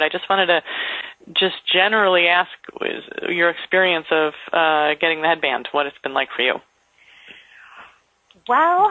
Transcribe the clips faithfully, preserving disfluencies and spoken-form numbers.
I just wanted to just generally ask your experience of uh, getting the headband, what it's been like for you. Well,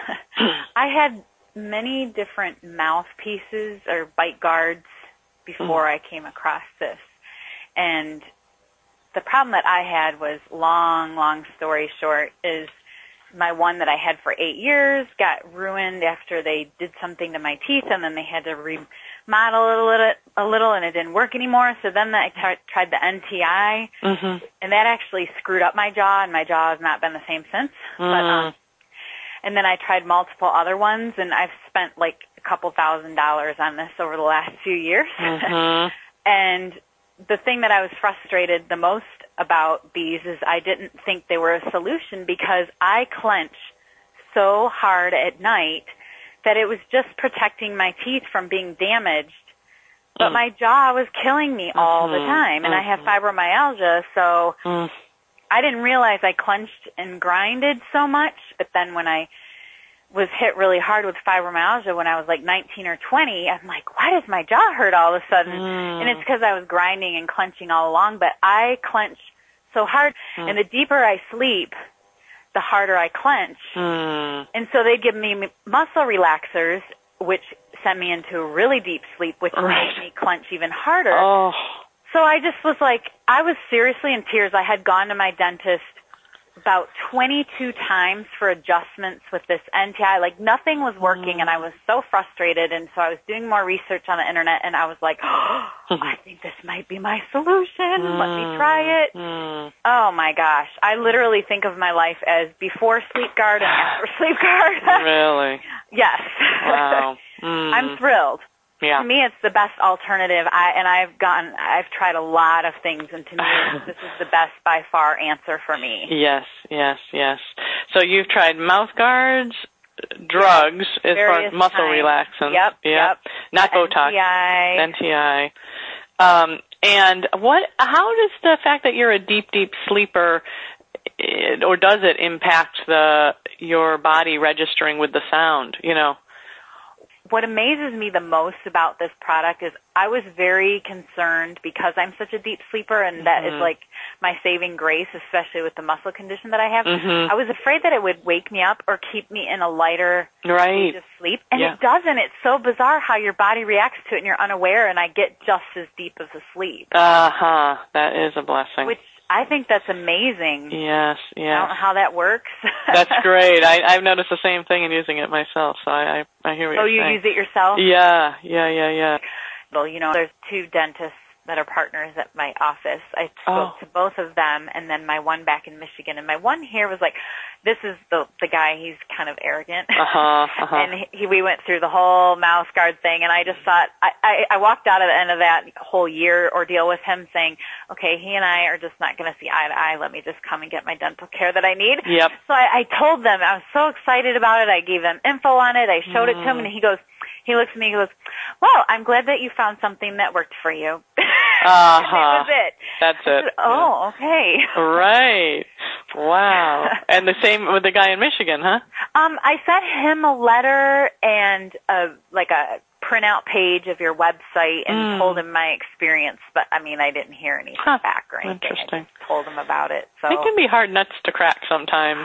I had many different mouthpieces or bite guards before mm. I came across this. And the problem that I had was, long, long story short, is my one that I had for eight years got ruined after they did something to my teeth, and then they had to remodel it a little, a little and it didn't work anymore. So then I t- tried the N T I, mm-hmm. and that actually screwed up my jaw, and my jaw has not been the same since. Mm. But um, and then I tried multiple other ones, and I've spent like a couple thousand dollars on this over the last few years. Mm-hmm. And the thing that I was frustrated the most about these is I didn't think they were a solution, because I clench so hard at night that it was just protecting my teeth from being damaged. But mm. my jaw was killing me mm-hmm. all the time, and mm-hmm. I have fibromyalgia, so mm. I didn't realize I clenched and grinded so much. But then when I was hit really hard with fibromyalgia when I was like nineteen or twenty, I'm like, why does my jaw hurt all of a sudden? Mm. And it's because I was grinding and clenching all along, but I clench so hard, mm. and the deeper I sleep, the harder I clench. Mm. And so they'd give me muscle relaxers, which sent me into a really deep sleep, which right. made me clench even harder. Oh. So I just was like, I was seriously in tears. I had gone to my dentist about twenty-two times for adjustments with this N T I. Like, nothing was working, mm. and I was so frustrated, and so I was doing more research on the internet, and I was like, oh, I think this might be my solution. Mm. Let me try it. Mm. Oh, my gosh. I literally think of my life as before Sleep Guard and after Sleep Guard. Really? Yes. Wow. Mm. I'm thrilled. Yeah. To me, it's the best alternative, I, and I've gotten, I've tried a lot of things, and to me, this is the best by far answer for me. Yes, yes, yes. So you've tried mouth guards, drugs, yep. as far as muscle times. relaxants. Yep, yep. yep. Not Botox. N T I. N T I. Um, and what? How does the fact that you're a deep, deep sleeper, or does it impact the your body registering with the sound? You know. What amazes me the most about this product is I was very concerned, because I'm such a deep sleeper, and that mm-hmm. is like my saving grace, especially with the muscle condition that I have. Mm-hmm. I was afraid that it would wake me up or keep me in a lighter right. stage of sleep, and yeah. it doesn't. It's so bizarre how your body reacts to it, and you're unaware, and I get just as deep as a sleep. Uh-huh. That is a blessing. Which I think that's amazing. Yes, yes. I don't know how that works. That's great. I, I've noticed the same thing in using it myself, so I, I, I hear what oh, you're you saying. use it yourself? Yeah, yeah, yeah, yeah. Well, you know, there's two dentists that are partners at my office. I spoke oh. to both of them, and then my one back in Michigan. And my one here was like, this is the the guy, he's kind of arrogant. Uh-huh, uh-huh. And he, we went through the whole mouth guard thing, and I just thought, I, I, I walked out at the end of that whole year ordeal with him saying, okay, he and I are just not going to see eye to eye. Let me just come and get my dental care that I need. Yep. So I, I told them, I was so excited about it. I gave them info on it. I showed mm. it to him, and he goes, he looks at me and goes, well, I'm glad that you found something that worked for you. Uh-huh. That was it. That's it. Said, oh, okay. Right. Wow. And the same with the guy in Michigan, huh? Um, I sent him a letter and a, like a printout page of your website and mm. told him my experience, but I mean, I didn't hear anything huh. back or anything. Interesting. I just told him about it. So it can be hard nuts to crack sometimes.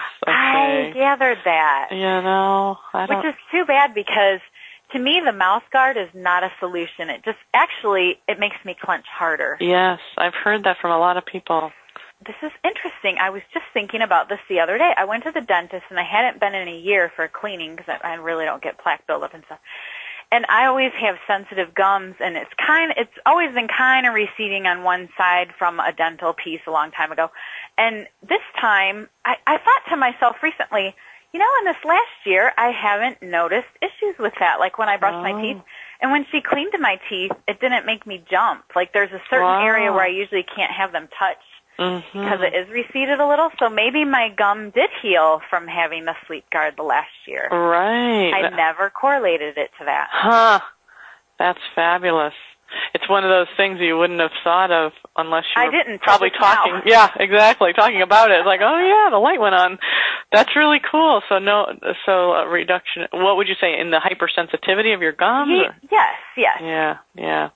I gathered that. You know, I don't... Which is too bad, because to me, the mouth guard is not a solution. It just, actually, it makes me clench harder. Yes, I've heard that from a lot of people. This is interesting. I was just thinking about this the other day. I went to the dentist, and I hadn't been in a year for cleaning, because I, I really don't get plaque buildup and stuff. And I always have sensitive gums, and it's kind of, it's always been kind of receding on one side from a dental piece a long time ago. And this time, I, I thought to myself recently, you know, in this last year, I haven't noticed issues with that, like when I brush oh. my teeth. And when she cleaned my teeth, it didn't make me jump. Like, there's a certain wow. area where I usually can't have them touch mm-hmm. because it is receded a little. So maybe my gum did heal from having the Sleep Guard the last year. Right. I never correlated it to that. Huh. That's fabulous. It's one of those things you wouldn't have thought of unless you were I didn't probably talking. now. Yeah, exactly. Talking about it. It's like, oh yeah, the light went on. That's really cool. So no, so a reduction. What would you say in the hypersensitivity of your gums? Ye- yes, yes. Yeah, yeah.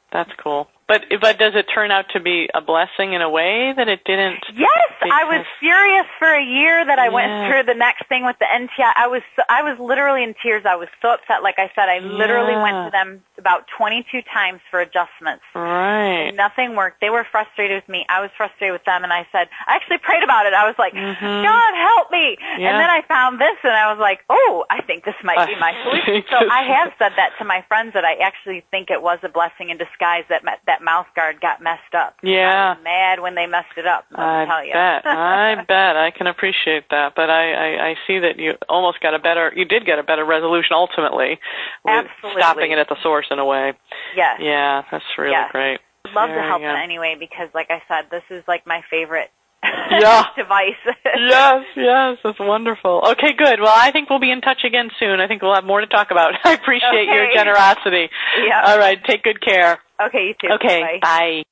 That's cool. But but does it turn out to be a blessing in a way that it didn't? Yes, I was furious for a year that I yeah. went through the next thing with the N T I. I was so, I was literally in tears. I was so upset. Like I said, I yeah. literally went to them about twenty-two times for adjustments. Right. And nothing worked. They were frustrated with me. I was frustrated with them, and I said, I actually prayed about it. I was like, mm-hmm. God, help me. Yeah. And then I found this, and I was like, oh, I think this might be my solution. So I have said that to my friends, that I actually think it was a blessing in disguise that that mouth guard got messed up. Yeah. I was mad when they messed it up, I tell you. bet. I bet. I can appreciate that. But I, I, I see that you almost got a better, you did get a better resolution ultimately with Absolutely. stopping it at the source in a way. Yes. Yeah, that's really yes. great. I'd love Very to help good. in any way because, like I said, this is like my favorite yeah. device. yes, yes, that's wonderful. Okay, good. Well, I think we'll be in touch again soon. I think we'll have more to talk about. I appreciate okay. your generosity. Yeah. All right, take good care. Okay, you too. Okay, bye. bye.